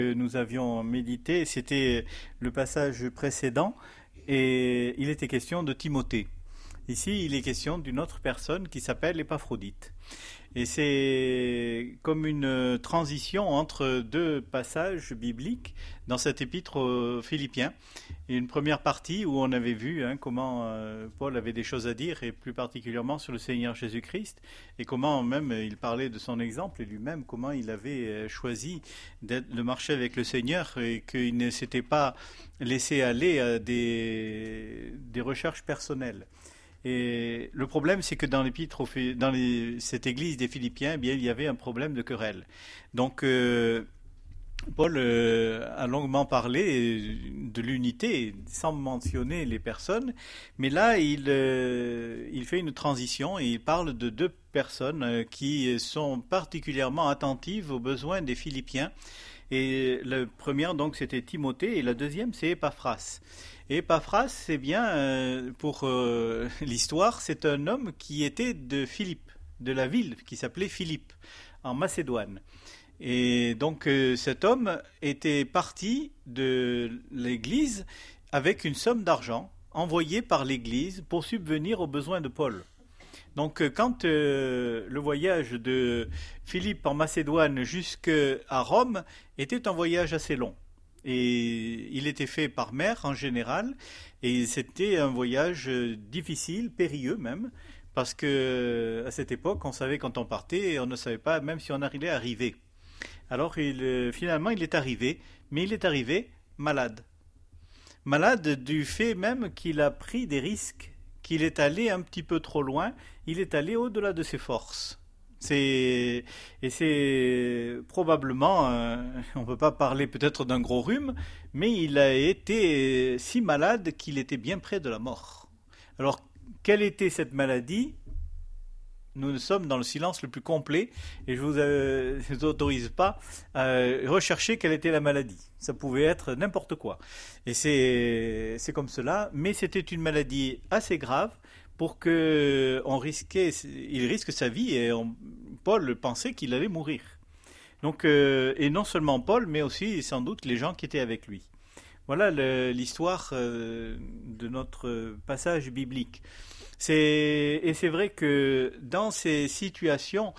Nous avions médité, c'était le passage précédent, et il était question de Timothée. Ici, il est question d'une autre personne qui s'appelle Épaphrodite. Et c'est comme une transition entre deux passages bibliques dans cet épître aux Philippiens. Et une première partie où on avait vu comment Paul avait des choses à dire, et plus particulièrement sur le Seigneur Jésus-Christ, et comment même il parlait de son exemple, et lui-même comment il avait choisi de marcher avec le Seigneur, et qu'il ne s'était pas laissé aller à des recherches personnelles. Et le problème, c'est que dans l'épître, cette église des Philippiens, eh bien, il y avait un problème de querelle. Donc, Paul a longuement parlé de l'unité, sans mentionner les personnes, mais là, il fait une transition et il parle de deux personnes qui sont particulièrement attentives aux besoins des Philippiens. Et la première, donc, c'était Timothée, et la deuxième, c'est Épaphras. Et Épaphras, c'est bien, pour l'histoire, c'est un homme qui était de Philippe, de la ville qui s'appelait Philippe, en Macédoine. Et donc, cet homme était parti de l'Église avec une somme d'argent envoyée par l'Église pour subvenir aux besoins de Paul. Donc, quand le voyage de Philippe en Macédoine jusqu'à Rome était un voyage assez long, et il était fait par mer en général, et c'était un voyage difficile, périlleux même, parce que à cette époque, on savait quand on partait, et on ne savait pas même si on allait arriver. Alors, finalement, il est arrivé, mais il est arrivé malade. Malade du fait même qu'il a pris des risques, qu'il est allé un petit peu trop loin, il est allé au-delà de ses forces. Et c'est probablement, on ne peut pas parler peut-être d'un gros rhume, mais il a été si malade qu'il était bien près de la mort. Alors, quelle était cette maladie? Nous sommes dans le silence le plus complet, et je ne vous autorise pas à rechercher quelle était la maladie. Ça pouvait être n'importe quoi. Et c'est comme cela, mais c'était une maladie assez grave pour que il risque sa vie, et Paul pensait qu'il allait mourir. Donc, et non seulement Paul, mais aussi sans doute les gens qui étaient avec lui. Voilà l'histoire de notre passage biblique. Et c'est vrai que dans ces situations,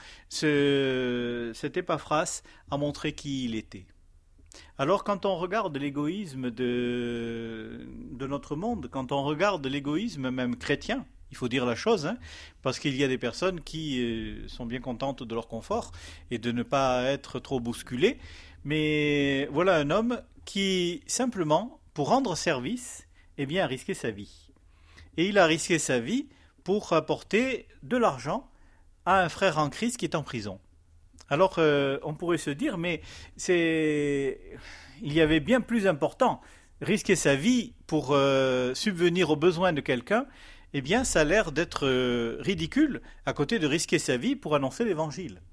cet Épaphras a montré qui il était. Alors, quand on regarde l'égoïsme de notre monde, quand on regarde l'égoïsme même chrétien, il faut dire la chose, parce qu'il y a des personnes qui sont bien contentes de leur confort et de ne pas être trop bousculées. Mais voilà un homme qui, simplement, pour rendre service, eh bien, a risqué sa vie. Et il a risqué sa vie pour apporter de l'argent à un frère en Christ qui est en prison. Alors, on pourrait se dire, mais il y avait bien plus important. Risquer sa vie pour subvenir aux besoins de quelqu'un, eh bien, ça a l'air d'être ridicule à côté de risquer sa vie pour annoncer l'évangile.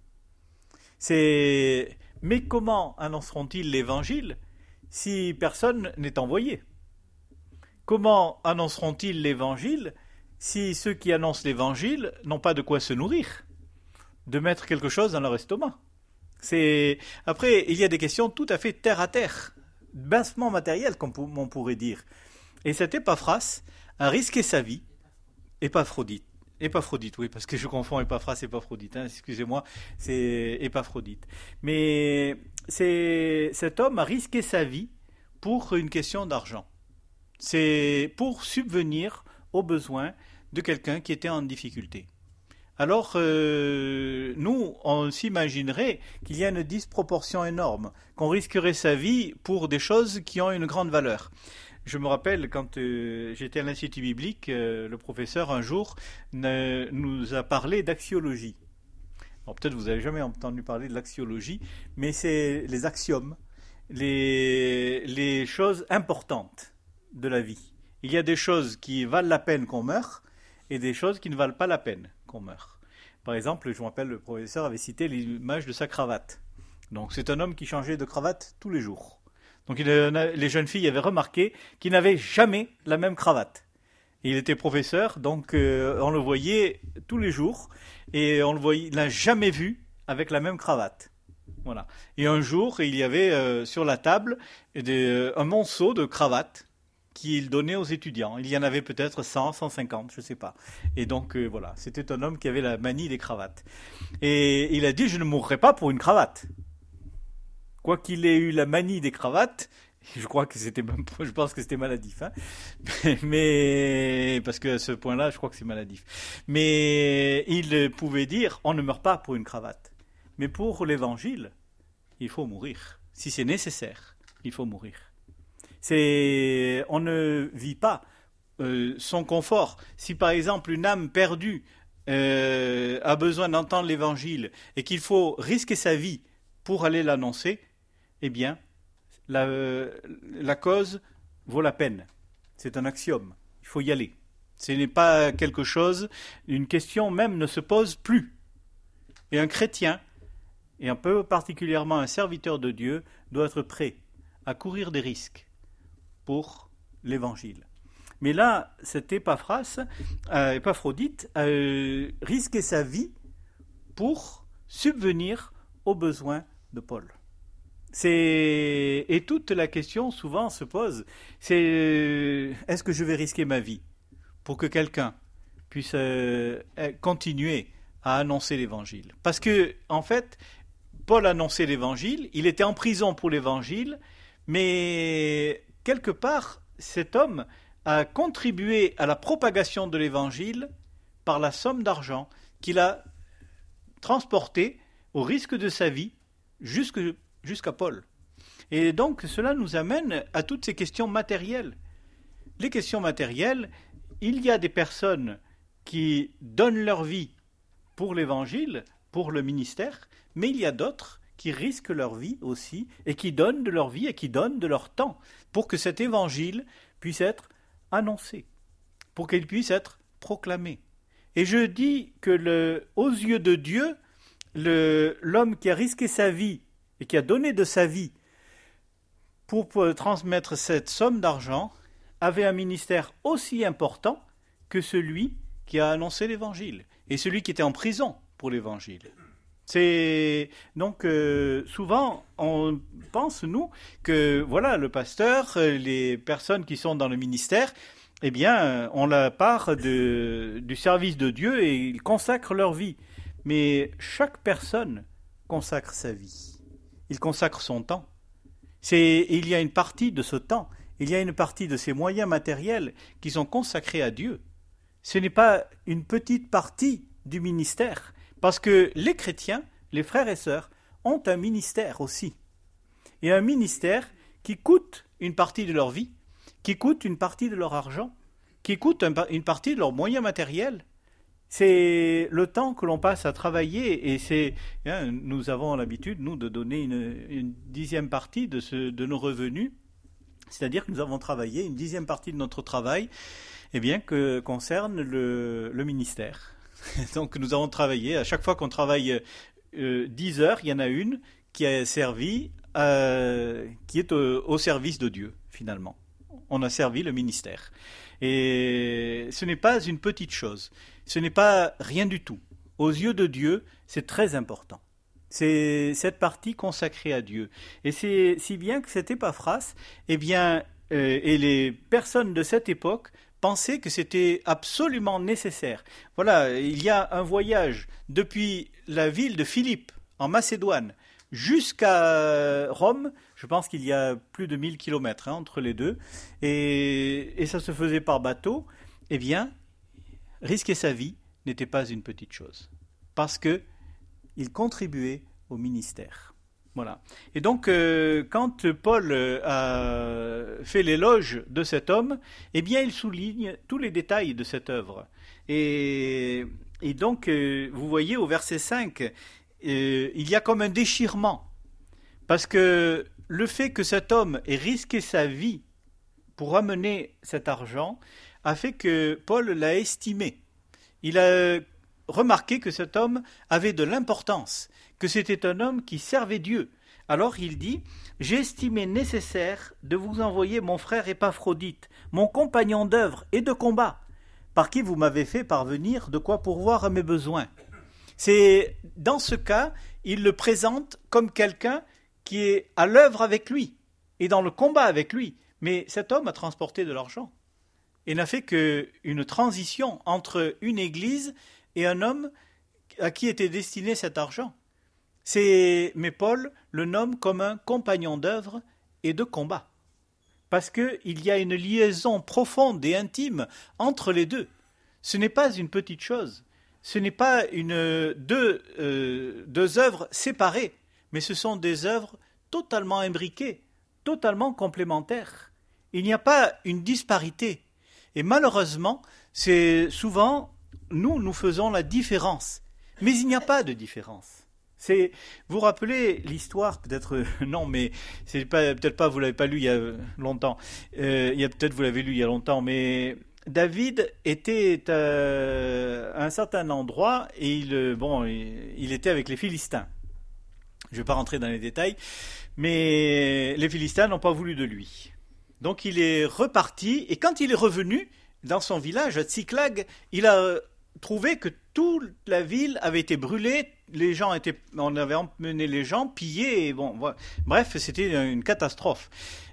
Mais comment annonceront-ils l'évangile si personne n'est envoyé? Comment annonceront-ils l'évangile si ceux qui annoncent l'évangile n'ont pas de quoi se nourrir, de mettre quelque chose dans leur estomac? Après, il y a des questions tout à fait terre à terre, bassement matérielles, comme on pourrait dire. Et cet Épaphras a risqué sa vie. Épaphrodite, oui, parce que je confonds Épaphras et Épaphrodite, excusez-moi, c'est Épaphrodite. Mais cet homme a risqué sa vie pour une question d'argent. C'est pour subvenir aux besoins de quelqu'un qui était en difficulté. Alors, nous, on s'imaginerait qu'il y a une disproportion énorme, qu'on risquerait sa vie pour des choses qui ont une grande valeur. Je me rappelle quand j'étais à l'Institut biblique, le professeur un jour nous a parlé d'axiologie. Alors peut-être vous n'avez jamais entendu parler de l'axiologie, mais c'est les axiomes, les choses importantes de la vie. Il y a des choses qui valent la peine qu'on meure et des choses qui ne valent pas la peine qu'on meure. Par exemple, je me rappelle, le professeur avait cité l'image de sa cravate. Donc c'est un homme qui changeait de cravate tous les jours. Donc les jeunes filles avaient remarqué qu'il n'avait jamais la même cravate. Et il était professeur, donc on le voyait tous les jours, et il n'a jamais vu avec la même cravate. Voilà. Et un jour, il y avait sur la table un monceau de cravates qu'il donnait aux étudiants. Il y en avait peut-être 100, 150, je ne sais pas. Et donc, voilà, c'était un homme qui avait la manie des cravates. Et il a dit, je ne mourrai pas pour une cravate. Quoi qu'il ait eu la manie des cravates, je crois que je pense que c'était maladif, hein. Mais parce que à ce point-là, je crois que c'est maladif. Mais il pouvait dire, on ne meurt pas pour une cravate. Mais pour l'évangile, il faut mourir. Si c'est nécessaire, il faut mourir. On ne vit pas son confort. Si par exemple une âme perdue a besoin d'entendre l'évangile et qu'il faut risquer sa vie pour aller l'annoncer, eh bien, la cause vaut la peine. C'est un axiome. Il faut y aller. Ce n'est pas quelque chose, une question même ne se pose plus. Et un chrétien, et un peu particulièrement un serviteur de Dieu, doit être prêt à courir des risques pour l'évangile. Mais là, cette Épaphrodite risquait sa vie pour subvenir aux besoins de Paul. Et toute la question souvent se pose, c'est est-ce que je vais risquer ma vie pour que quelqu'un puisse continuer à annoncer l'évangile? Parce que, en fait, Paul annonçait l'évangile, il était en prison pour l'évangile, mais quelque part, cet homme a contribué à la propagation de l'évangile par la somme d'argent qu'il a transportée au risque de sa vie jusqu'à Paul. Et donc cela nous amène à toutes ces questions matérielles. Les questions matérielles, il y a des personnes qui donnent leur vie pour l'évangile, pour le ministère, mais il y a d'autres qui risquent leur vie aussi et qui donnent de leur vie et qui donnent de leur temps pour que cet évangile puisse être annoncé, pour qu'il puisse être proclamé. Et je dis que aux yeux de Dieu, l'homme qui a risqué sa vie et qui a donné de sa vie pour transmettre cette somme d'argent avait un ministère aussi important que celui qui a annoncé l'évangile et celui qui était en prison pour l'évangile. Donc souvent on pense nous que voilà le pasteur, les personnes qui sont dans le ministère, eh bien ont la part du service de Dieu et ils consacrent leur vie. Mais chaque personne consacre sa vie. Il consacre son temps. Il y a une partie de ce temps, il y a une partie de ses moyens matériels qui sont consacrés à Dieu. Ce n'est pas une petite partie du ministère. Parce que les chrétiens, les frères et sœurs, ont un ministère aussi. Et un ministère qui coûte une partie de leur vie, qui coûte une partie de leur argent, qui coûte une partie de leurs moyens matériels. C'est le temps que l'on passe à travailler et nous avons l'habitude, nous, de donner une dixième partie de nos revenus. C'est-à-dire que nous avons travaillé une dixième partie de notre travail que concerne le ministère. Donc nous avons travaillé, à chaque fois qu'on travaille 10 heures, il y en a une qui a servi, qui est au service de Dieu, finalement. On a servi le ministère. Et ce n'est pas une petite chose, ce n'est pas rien du tout. Aux yeux de Dieu, c'est très important. C'est cette partie consacrée à Dieu. Et c'est si bien que cette Épaphras, et les personnes de cette époque pensaient que c'était absolument nécessaire. Voilà, il y a un voyage depuis la ville de Philippe, en Macédoine, jusqu'à Rome. Je pense qu'il y a plus de 1000 kilomètres entre les deux. Et ça se faisait par bateau. Eh bien, risquer sa vie n'était pas une petite chose. Parce qu'il contribuait au ministère. Voilà. Et donc, quand Paul a fait l'éloge de cet homme, eh bien, il souligne tous les détails de cette œuvre. Et donc, vous voyez au verset 5, il y a comme un déchirement. Parce que le fait que cet homme ait risqué sa vie pour amener cet argent a fait que Paul l'a estimé. Il a remarqué que cet homme avait de l'importance, que c'était un homme qui servait Dieu. Alors il dit « J'ai estimé nécessaire de vous envoyer mon frère Épaphrodite, mon compagnon d'œuvre et de combat, par qui vous m'avez fait parvenir de quoi pourvoir à mes besoins. » Dans ce cas, il le présente comme quelqu'un qui est à l'œuvre avec lui et dans le combat avec lui. Mais cet homme a transporté de l'argent et n'a fait qu'une transition entre une église et un homme à qui était destiné cet argent. Mais Paul le nomme comme un compagnon d'œuvre et de combat. Parce qu'il y a une liaison profonde et intime entre les deux. Ce n'est pas une petite chose. Ce n'est pas deux œuvres séparées, mais ce sont des œuvres totalement imbriquées, totalement complémentaires. Il n'y a pas une disparité. Et malheureusement, c'est souvent, nous faisons la différence. Mais il n'y a pas de différence. Vous vous rappelez l'histoire, peut-être non, mais c'est pas, peut-être pas, vous l'avez pas lu il y a longtemps. Peut-être vous l'avez lu il y a longtemps, mais David était à un certain endroit et il était avec les Philistins. Je ne vais pas rentrer dans les détails, mais les Philistins n'ont pas voulu de lui. Donc il est reparti et quand il est revenu dans son village à Tsiklag, il a trouvé que toute la ville avait été brûlée, on avait emmené les gens, pillés, et bref, c'était une catastrophe.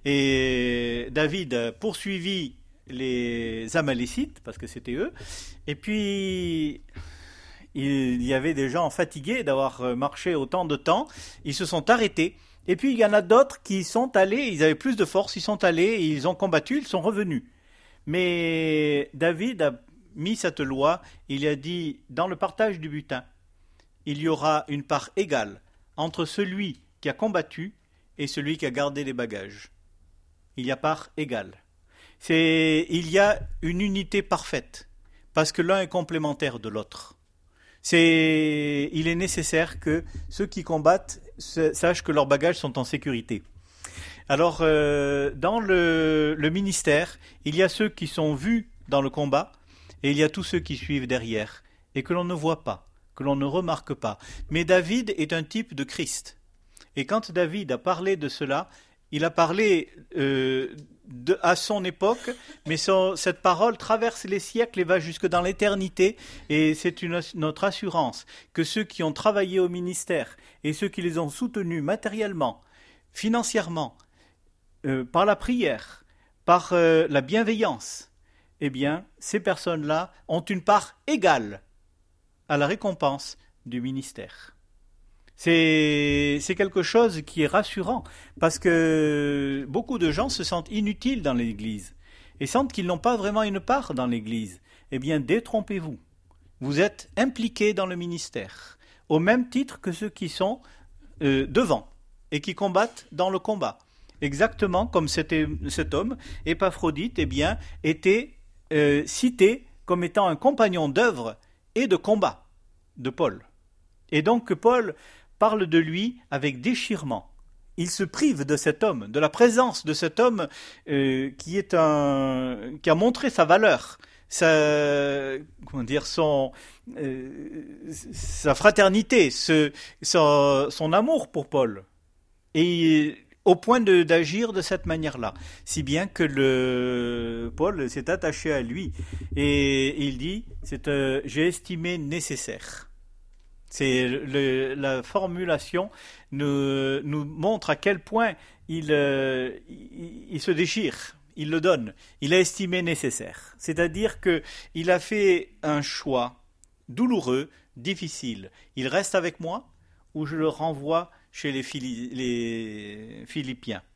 Et David a poursuivi les Amalécites, parce que c'était eux, et puis il y avait des gens fatigués d'avoir marché autant de temps, ils se sont arrêtés, et puis il y en a d'autres qui sont allés, ils avaient plus de force, ils sont allés, ils ont combattu, ils sont revenus. Mais David a mis cette loi, il a dit, dans le partage du butin, il y aura une part égale entre celui qui a combattu et celui qui a gardé les bagages. Il y a part égale. Il y a une unité parfaite, parce que l'un est complémentaire de l'autre. Il est nécessaire que ceux qui combattent sachent que leurs bagages sont en sécurité. Alors, dans le ministère, il y a ceux qui sont vus dans le combat, et il y a tous ceux qui suivent derrière, et que l'on ne voit pas, que l'on ne remarque pas. Mais David est un type de Christ. Et quand David a parlé de cela, il a parlé à son époque, mais cette parole traverse les siècles et va jusque dans l'éternité, et c'est notre assurance que ceux qui ont travaillé au ministère, et ceux qui les ont soutenus matériellement, financièrement, par la prière, par la bienveillance, eh bien, ces personnes-là ont une part égale à la récompense du ministère. C'est quelque chose qui est rassurant, parce que beaucoup de gens se sentent inutiles dans l'Église et sentent qu'ils n'ont pas vraiment une part dans l'Église. Eh bien, détrompez-vous. Vous êtes impliqués dans le ministère, au même titre que ceux qui sont devant et qui combattent dans le combat. Exactement comme cet homme, Épaphrodite, eh bien, était cité comme étant un compagnon d'œuvre et de combat de Paul. Et donc Paul parle de lui avec déchirement. Il se prive de cet homme, de la présence de cet homme qui a montré sa valeur, sa fraternité, son amour pour Paul. Et au point d'agir de cette manière-là, si bien que Paul s'est attaché à lui et il dit j'ai estimé nécessaire. La formulation nous montre à quel point il se déchire, il le donne, il a estimé nécessaire. C'est-à-dire qu'il a fait un choix douloureux, difficile. Il reste avec moi ou je le renvoie chez les Philippiens.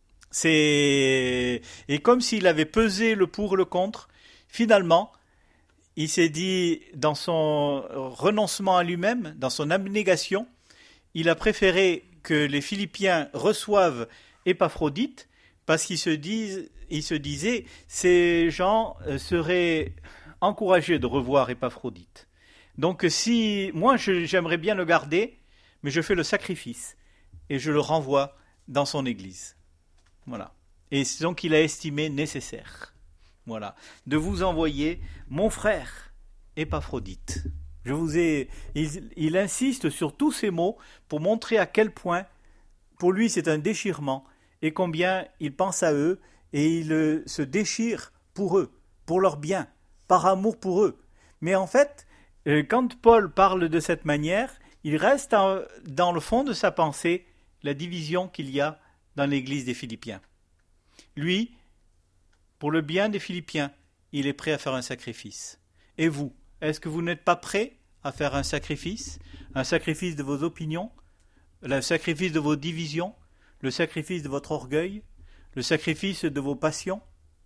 Et comme s'il avait pesé le pour et le contre, finalement, il s'est dit, dans son renoncement à lui-même, dans son abnégation, il a préféré que les Philippiens reçoivent Épaphrodite, parce qu'il se disait, ces gens seraient encouragés de revoir Épaphrodite. Donc moi j'aimerais bien le garder, mais je fais le sacrifice et je le renvoie dans son église. Voilà. Et donc il a estimé nécessaire, voilà, de vous envoyer mon frère Épaphrodite. Il insiste sur tous ces mots pour montrer à quel point pour lui c'est un déchirement et combien il pense à eux et il se déchire pour eux, pour leur bien, par amour pour eux. Mais en fait, quand Paul parle de cette manière, il reste dans le fond de sa pensée la division qu'il y a dans l'église des Philippiens. Lui, pour le bien des Philippiens, il est prêt à faire un sacrifice. Et vous, est-ce que vous n'êtes pas prêt à faire un sacrifice de vos opinions, le sacrifice de vos divisions, le sacrifice de votre orgueil, le sacrifice de vos passions?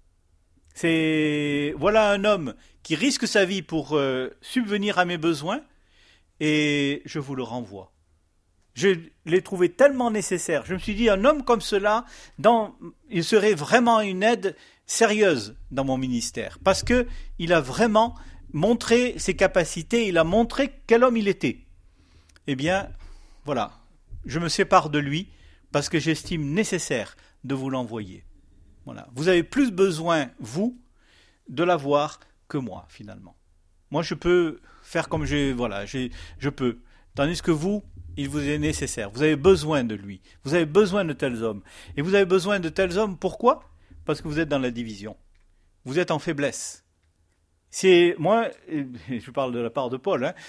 Voilà un homme qui risque sa vie pour subvenir à mes besoins, et je vous le renvoie. Je l'ai trouvé tellement nécessaire. Je me suis dit, un homme comme cela, il serait vraiment une aide sérieuse dans mon ministère, parce que il a vraiment montré ses capacités, il a montré quel homme il était. Eh bien, voilà, je me sépare de lui, parce que j'estime nécessaire de vous l'envoyer. Voilà. Vous avez plus besoin, vous, de l'avoir que moi, finalement. Moi, je peux faire comme je peux. Tandis que vous, il vous est nécessaire. Vous avez besoin de lui. Vous avez besoin de tels hommes. Et vous avez besoin de tels hommes, pourquoi? Parce que vous êtes dans la division. Vous êtes en faiblesse. Moi, je parle de la part de Paul, hein,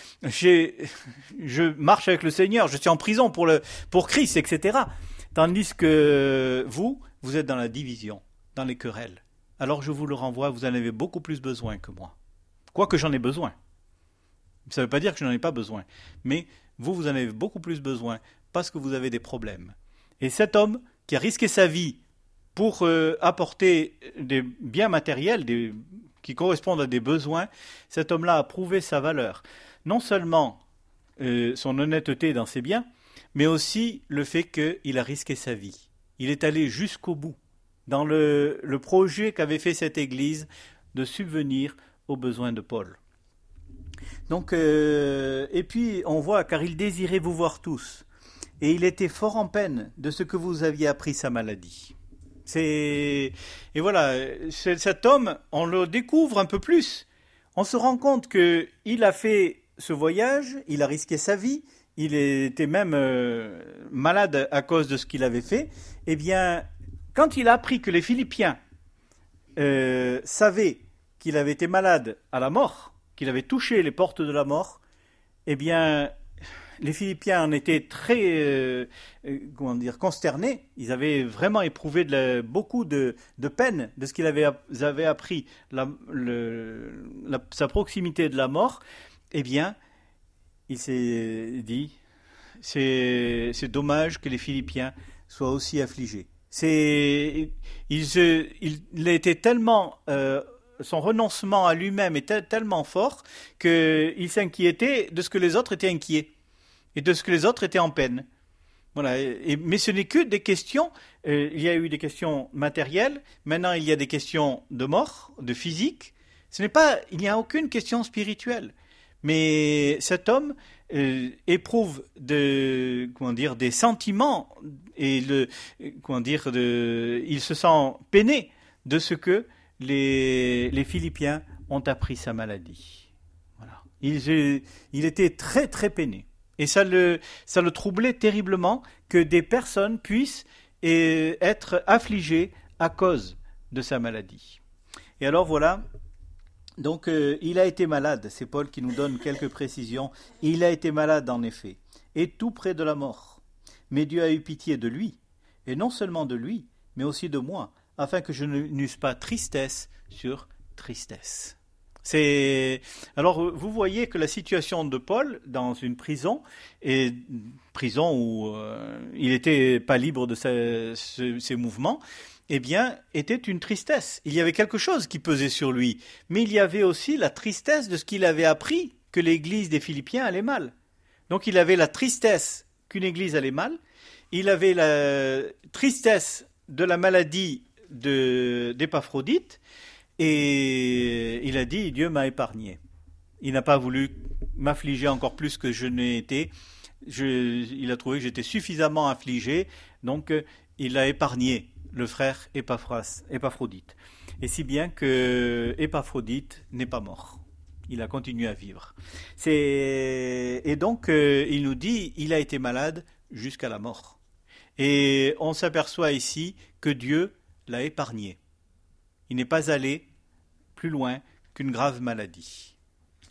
je marche avec le Seigneur, je suis en prison pour Christ, etc. Tandis que vous êtes dans la division, dans les querelles. Alors je vous le renvoie, vous en avez beaucoup plus besoin que moi. Quoique j'en ai besoin. Ça ne veut pas dire que je n'en ai pas besoin. Mais vous en avez beaucoup plus besoin parce que vous avez des problèmes. Et cet homme qui a risqué sa vie pour apporter des biens matériels qui correspondent à des besoins, cet homme-là a prouvé sa valeur. Non seulement son honnêteté dans ses biens, mais aussi le fait qu'il a risqué sa vie. Il est allé jusqu'au bout dans le projet qu'avait fait cette Église de subvenir aux besoins de Paul. Donc, et puis on voit, car il désirait vous voir tous, et il était fort en peine de ce que vous aviez appris sa maladie. Et voilà, cet homme, on le découvre un peu plus. On se rend compte qu'il a fait ce voyage, il a risqué sa vie, il était même malade à cause de ce qu'il avait fait. Eh bien, quand il a appris que les Philippiens savaient qu'il avait été malade à la mort, qu'il avait touché les portes de la mort, eh bien, les Philippiens en étaient très consternés. Ils avaient vraiment éprouvé beaucoup de peine de ce qu'ils avaient appris, sa proximité de la mort. Eh bien, il s'est dit, c'est dommage que les Philippiens soient aussi affligés. Il a été tellement... son renoncement à lui-même était tellement fort qu'il s'inquiétait de ce que les autres étaient inquiets et de ce que les autres étaient en peine. Voilà. Mais ce n'est que des questions. Il y a eu des questions matérielles. Maintenant, il y a des questions de mort, de physique. Il n'y a aucune question spirituelle. Mais cet homme éprouve des sentiments et il se sent peiné de ce que les Philippiens ont appris sa maladie. Voilà. Il était très très peiné. Et ça le troublait terriblement que des personnes puissent être affligées à cause de sa maladie. Et alors voilà, donc il a été malade, c'est Paul qui nous donne quelques précisions. Il a été malade en effet, et tout près de la mort. Mais Dieu a eu pitié de lui, et non seulement de lui, mais aussi de moi, afin que je n'eusse pas tristesse sur tristesse. Alors vous voyez que la situation de Paul dans une prison, et prison où il n'était pas libre de ses mouvements, eh bien, était une tristesse. Il y avait quelque chose qui pesait sur lui, mais il y avait aussi la tristesse de ce qu'il avait appris, que l'église des Philippiens allait mal. Donc il avait la tristesse qu'une église allait mal, il avait la tristesse de la maladie d'Épaphrodite, et il a dit, Dieu m'a épargné. Il n'a pas voulu m'affliger encore plus que je n'ai été. Il a trouvé que j'étais suffisamment affligé, donc il a épargné le frère Épaphrodite. Et si bien que Épaphrodite n'est pas mort. Il a continué à vivre. Et donc, il nous dit, il a été malade jusqu'à la mort. Et on s'aperçoit ici que Dieu l'a épargné. Il n'est pas allé plus loin qu'une grave maladie.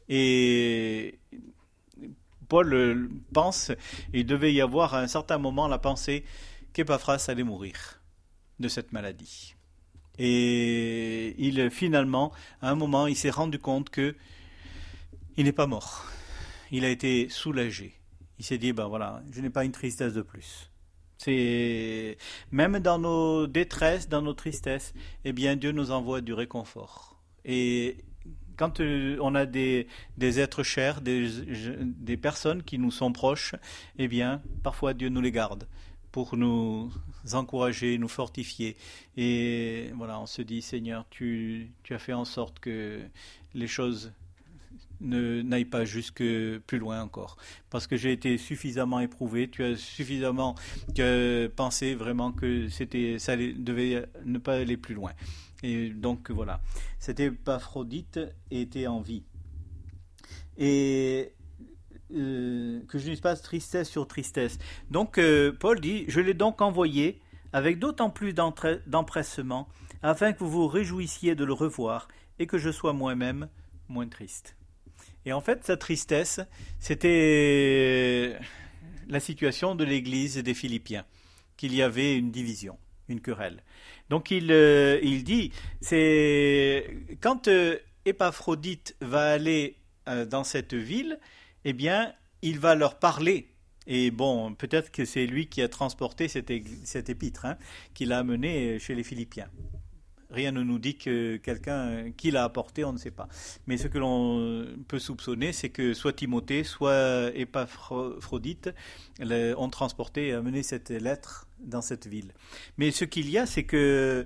Et Paul pense, il devait y avoir à un certain moment la pensée qu'Épaphras allait mourir de cette maladie. Et finalement, à un moment, il s'est rendu compte que il n'est pas mort. Il a été soulagé. Il s'est dit, ben voilà, je n'ai pas une tristesse de plus. C'est même dans nos détresses, dans nos tristesses, eh bien Dieu nous envoie du réconfort. Et quand on a des êtres chers, des personnes qui nous sont proches, eh bien parfois Dieu nous les garde pour nous encourager, nous fortifier. Et voilà, on se dit, Seigneur, tu as fait en sorte que les choses n'aille pas jusque plus loin encore. Parce que j'ai été suffisamment éprouvé, tu as suffisamment pensé vraiment que ça devait ne pas aller plus loin. Et donc voilà, cet Épaphrodite était en vie. Et que je n'eusse pas tristesse sur tristesse. Donc Paul dit, je l'ai donc envoyé avec d'autant plus d'empressement, afin que vous vous réjouissiez de le revoir et que je sois moi-même moins triste. Et en fait, sa tristesse, c'était la situation de l'église des Philippiens, qu'il y avait une division, une querelle. Donc il dit, c'est quand Épaphrodite va aller dans cette ville, eh bien, il va leur parler. Et bon, peut-être que c'est lui qui a transporté cette épître, qu'il a amené chez les Philippiens. Rien ne nous dit que quelqu'un qui l'a apporté, on ne sait pas. Mais ce que l'on peut soupçonner, c'est que soit Timothée, soit Épaphrodite ont transporté et amené cette lettre dans cette ville. Mais ce qu'il y a, c'est que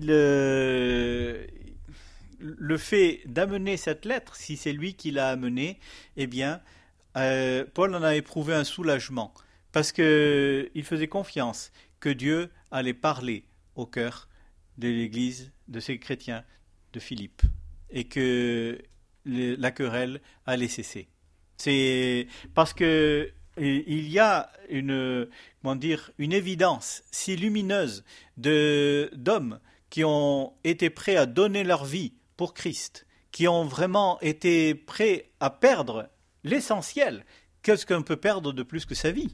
le fait d'amener cette lettre, si c'est lui qui l'a amenée, eh bien, Paul en a éprouvé un soulagement, parce qu'il faisait confiance que Dieu allait parler au cœur de l'Église, de ces chrétiens de Philippe, et que la querelle allait cesser. C'est parce que il y a une évidence si lumineuse d'hommes qui ont été prêts à donner leur vie pour Christ, qui ont vraiment été prêts à perdre l'essentiel. Qu'est-ce qu'on peut perdre de plus que sa vie?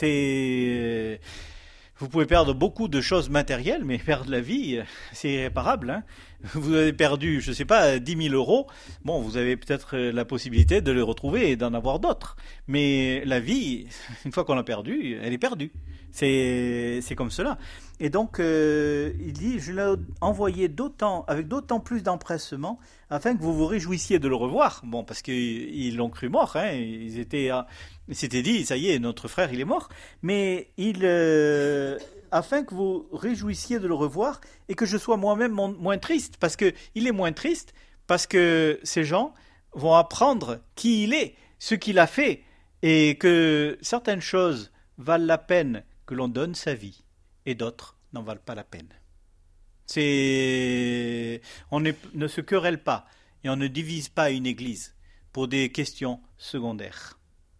Vous pouvez perdre beaucoup de choses matérielles, mais perdre la vie, c'est irréparable. Vous avez perdu, je ne sais pas, 10 000 euros. Bon, vous avez peut-être la possibilité de les retrouver et d'en avoir d'autres. Mais la vie, une fois qu'on l'a perdue, elle est perdue. C'est comme cela. Et donc, il dit, je l'ai envoyé avec d'autant plus d'empressement, afin que vous vous réjouissiez de le revoir. Bon, parce qu'ils l'ont cru mort. Ils s'étaient dit, ça y est, notre frère, il est mort. Mais afin que vous réjouissiez de le revoir et que je sois moi-même moins triste. Parce qu'il est moins triste, parce que ces gens vont apprendre qui il est, ce qu'il a fait, et que certaines choses valent la peine que l'on donne sa vie, et d'autres n'en valent pas la peine. On ne se querelle pas, et on ne divise pas une église pour des questions secondaires.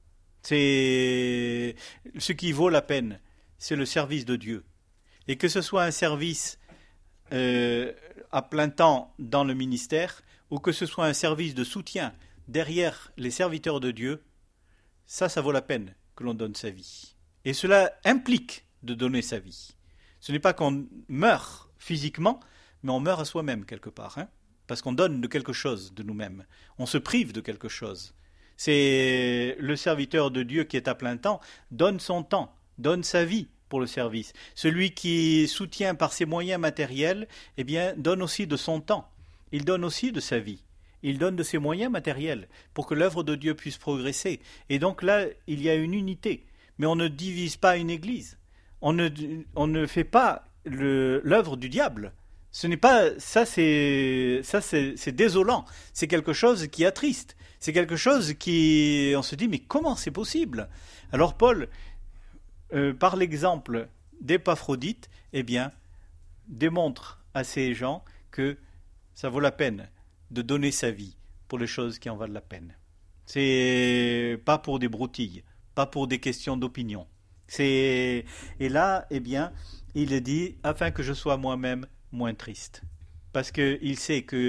Ce qui vaut la peine, c'est le service de Dieu. Et que ce soit un service à plein temps dans le ministère, ou que ce soit un service de soutien derrière les serviteurs de Dieu, ça vaut la peine que l'on donne sa vie. Et cela implique de donner sa vie. Ce n'est pas qu'on meurt physiquement, mais on meurt à soi-même quelque part, parce qu'on donne de quelque chose de nous-mêmes. On se prive de quelque chose. C'est le serviteur de Dieu qui est à plein temps, donne son temps, donne sa vie pour le service. Celui qui soutient par ses moyens matériels, eh bien, donne aussi de son temps. Il donne aussi de sa vie. Il donne de ses moyens matériels pour que l'œuvre de Dieu puisse progresser. Et donc là, il y a une unité. Mais on ne divise pas une église. On ne fait pas l'œuvre du diable. Ce n'est pas c'est désolant. C'est quelque chose qui attriste. C'est quelque chose on se dit mais comment c'est possible? Alors Paul, par l'exemple d'Épaphrodite, eh bien, démontre à ces gens que ça vaut la peine de donner sa vie pour les choses qui en valent la peine. C'est pas pour des broutilles, pas pour des questions d'opinion. Et là, eh bien, il dit afin que je sois moi-même moins triste, parce qu'il sait que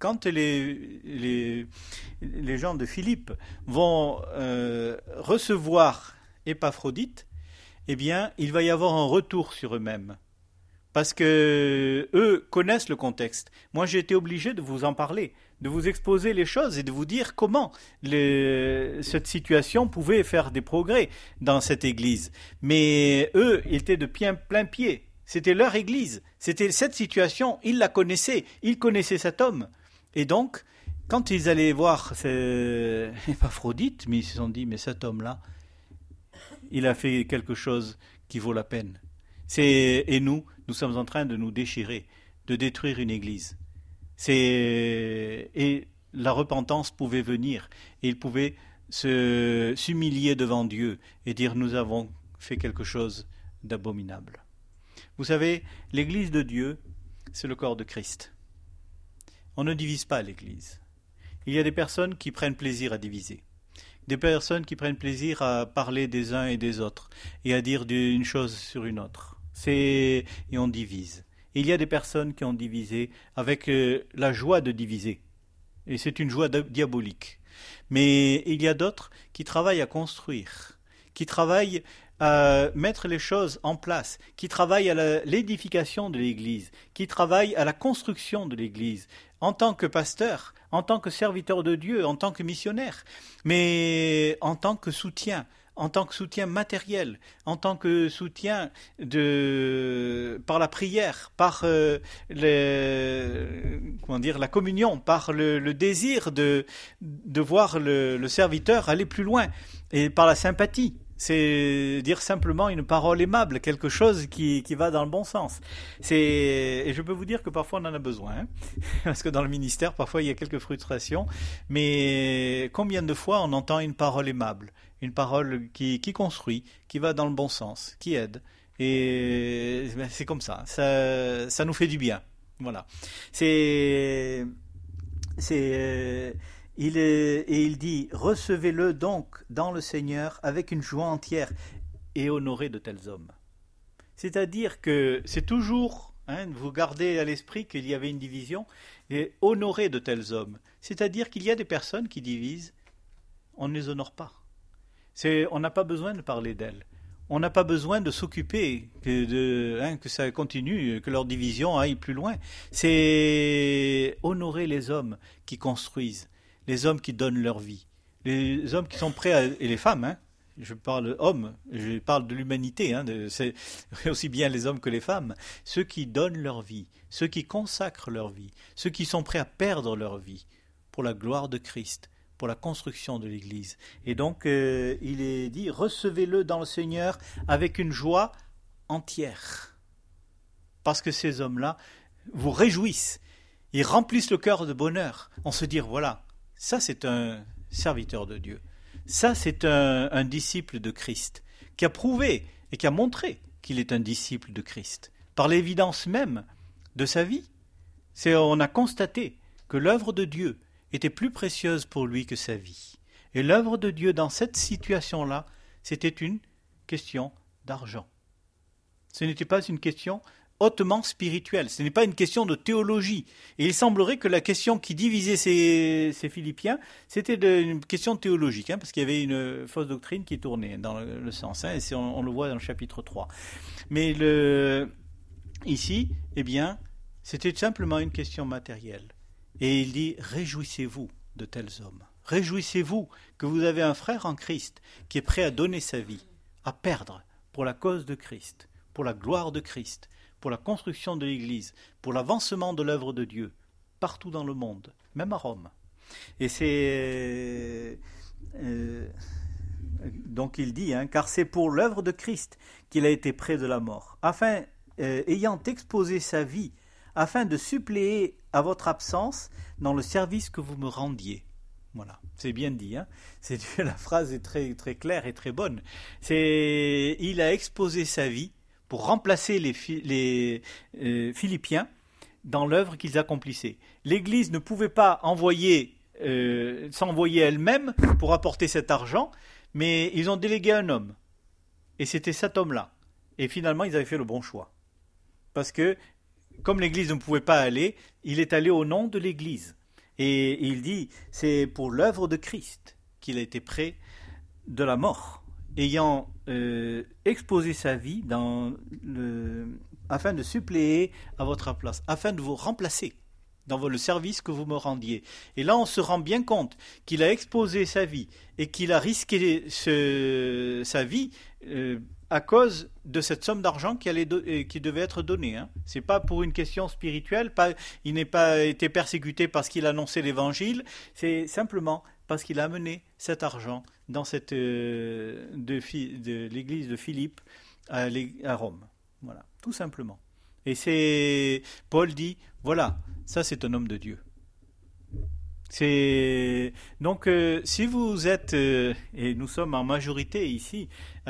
quand les gens de Philippe vont recevoir Épaphrodite, eh bien, il va y avoir un retour sur eux-mêmes. Parce que eux connaissent le contexte. Moi, j'ai été obligé de vous en parler, de vous exposer les choses et de vous dire comment cette situation pouvait faire des progrès dans cette église. Mais eux étaient de plein pied. C'était leur église. C'était cette situation, ils la connaissaient. Ils connaissaient cet homme. Et donc, quand ils allaient voir Épaphrodite, mais ils se sont dit, mais cet homme-là, il a fait quelque chose qui vaut la peine. Et nous sommes en train de nous déchirer, de détruire une église. Et la repentance pouvait venir, et il pouvait s'humilier devant Dieu et dire nous avons fait quelque chose d'abominable. Vous savez, l'église de Dieu, c'est le corps de Christ. On ne divise pas l'église. Il y a des personnes qui prennent plaisir à diviser. Des personnes qui prennent plaisir à parler des uns et des autres et à dire une chose sur une autre. Et on divise. Et il y a des personnes qui ont divisé avec la joie de diviser. Et c'est une joie diabolique. Mais il y a d'autres qui travaillent à construire, qui travaillent à mettre les choses en place, qui travaillent à l'édification de l'Église, qui travaillent à la construction de l'Église, en tant que pasteur, en tant que serviteur de Dieu, en tant que missionnaire, mais en tant que soutien matériel, en tant que soutien par la prière, par la communion, par le désir de voir le serviteur aller plus loin, et par la sympathie. C'est dire simplement une parole aimable, quelque chose qui va dans le bon sens. Et je peux vous dire que parfois on en a besoin, hein, parce que dans le ministère, parfois il y a quelques frustrations, mais combien de fois on entend une parole aimable, une parole qui construit, qui va dans le bon sens, qui aide. Et c'est comme ça nous fait du bien. Voilà. Il dit, recevez-le donc dans le Seigneur avec une joie entière et honorez de tels hommes. C'est-à-dire que c'est toujours, vous gardez à l'esprit qu'il y avait une division, et honorer de tels hommes. C'est-à-dire qu'il y a des personnes qui divisent, on ne les honore pas. On n'a pas besoin de parler d'elles. On n'a pas besoin de s'occuper que ça continue, que leur division aille plus loin. C'est honorer les hommes qui construisent, les hommes qui donnent leur vie, les hommes qui sont prêts et les femmes, je parle hommes, je parle de l'humanité, c'est aussi bien les hommes que les femmes, ceux qui donnent leur vie, ceux qui consacrent leur vie, ceux qui sont prêts à perdre leur vie pour la gloire de Christ, pour la construction de l'Église. Et donc, il est dit, recevez-le dans le Seigneur avec une joie entière. Parce que ces hommes-là vous réjouissent, ils remplissent le cœur de bonheur. On se dit, voilà, ça c'est un serviteur de Dieu. Ça c'est un disciple de Christ, qui a prouvé et qui a montré qu'il est un disciple de Christ. Par l'évidence même de sa vie. On a constaté que l'œuvre de Dieu était plus précieuse pour lui que sa vie. Et l'œuvre de Dieu dans cette situation-là, c'était une question d'argent. Ce n'était pas une question hautement spirituelle, ce n'est pas une question de théologie. Et il semblerait que la question qui divisait ces Philippiens, c'était une question théologique, parce qu'il y avait une fausse doctrine qui tournait dans le sens, et on le voit dans le chapitre 3. Mais ici, eh bien, c'était simplement une question matérielle. Et il dit, réjouissez-vous de tels hommes. Réjouissez-vous que vous avez un frère en Christ qui est prêt à donner sa vie, à perdre pour la cause de Christ, pour la gloire de Christ, pour la construction de l'Église, pour l'avancement de l'œuvre de Dieu, partout dans le monde, même à Rome. Et donc il dit, car c'est pour l'œuvre de Christ qu'il a été près de la mort, ayant exposé sa vie, afin de suppléer à votre absence dans le service que vous me rendiez. Voilà, c'est bien dit. La phrase est très, très claire et très bonne. Il a exposé sa vie pour remplacer les Philippiens dans l'œuvre qu'ils accomplissaient. L'Église ne pouvait pas s'envoyer elle-même pour apporter cet argent, mais ils ont délégué un homme. Et c'était cet homme-là. Et finalement, ils avaient fait le bon choix. Parce que, comme l'Église ne pouvait pas aller, il est allé au nom de l'Église. Et il dit, c'est pour l'œuvre de Christ qu'il a été près de la mort, ayant exposé sa vie afin de suppléer à votre place, afin de vous remplacer dans le service que vous me rendiez. Et là, on se rend bien compte qu'il a exposé sa vie et qu'il a risqué sa vie à cause de cette somme d'argent qui devait être donnée. C'est pas pour une question spirituelle, il n'est pas été persécuté parce qu'il annonçait l'évangile, c'est simplement parce qu'il a amené cet argent dans de l'église de Philippe à Rome. Voilà, tout simplement. Et Paul dit, voilà, ça c'est un homme de Dieu. Donc si vous êtes, et nous sommes en majorité ici,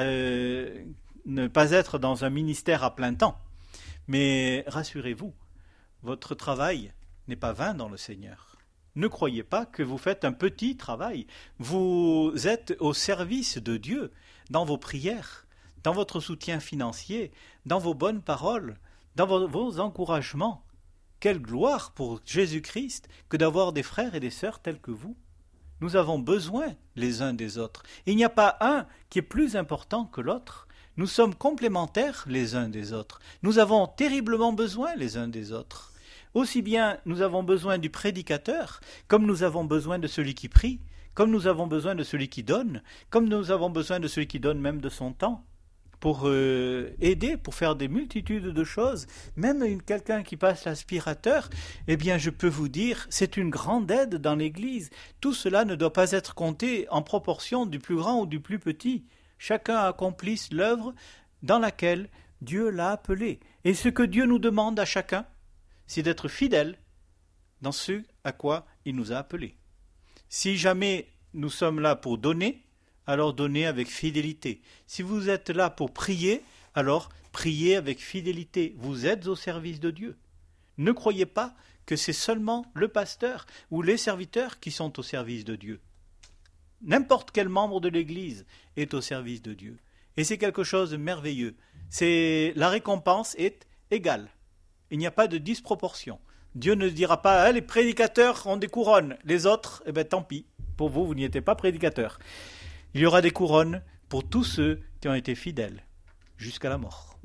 ne pas être dans un ministère à plein temps, mais rassurez-vous, votre travail n'est pas vain dans le Seigneur. Ne croyez pas que vous faites un petit travail. Vous êtes au service de Dieu dans vos prières, dans votre soutien financier, dans vos bonnes paroles, dans vos encouragements. Quelle gloire pour Jésus-Christ que d'avoir des frères et des sœurs tels que vous. Nous avons besoin les uns des autres. Il n'y a pas un qui est plus important que l'autre. Nous sommes complémentaires les uns des autres. Nous avons terriblement besoin les uns des autres. Aussi bien nous avons besoin du prédicateur, comme nous avons besoin de celui qui prie, comme nous avons besoin de celui qui donne, comme nous avons besoin de celui qui donne même de son temps, pour aider, pour faire des multitudes de choses. Même quelqu'un qui passe l'aspirateur, eh bien je peux vous dire, c'est une grande aide dans l'Église. Tout cela ne doit pas être compté en proportion du plus grand ou du plus petit. Chacun accomplisse l'œuvre dans laquelle Dieu l'a appelé. Et ce que Dieu nous demande à chacun, c'est d'être fidèle dans ce à quoi il nous a appelés. Si jamais nous sommes là pour donner, alors donnez avec fidélité. Si vous êtes là pour prier, alors priez avec fidélité. Vous êtes au service de Dieu. Ne croyez pas que c'est seulement le pasteur ou les serviteurs qui sont au service de Dieu. N'importe quel membre de l'Église est au service de Dieu. Et c'est quelque chose de merveilleux. La récompense est égale. Il n'y a pas de disproportion. Dieu ne dira pas, les prédicateurs ont des couronnes, les autres, tant pis. Pour vous, vous n'y étiez pas prédicateurs. Il y aura des couronnes pour tous ceux qui ont été fidèles jusqu'à la mort.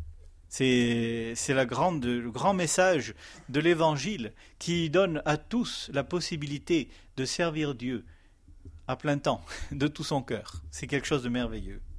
C'est le grand message de l'Évangile qui donne à tous la possibilité de servir Dieu à plein temps, de tout son cœur. C'est quelque chose de merveilleux.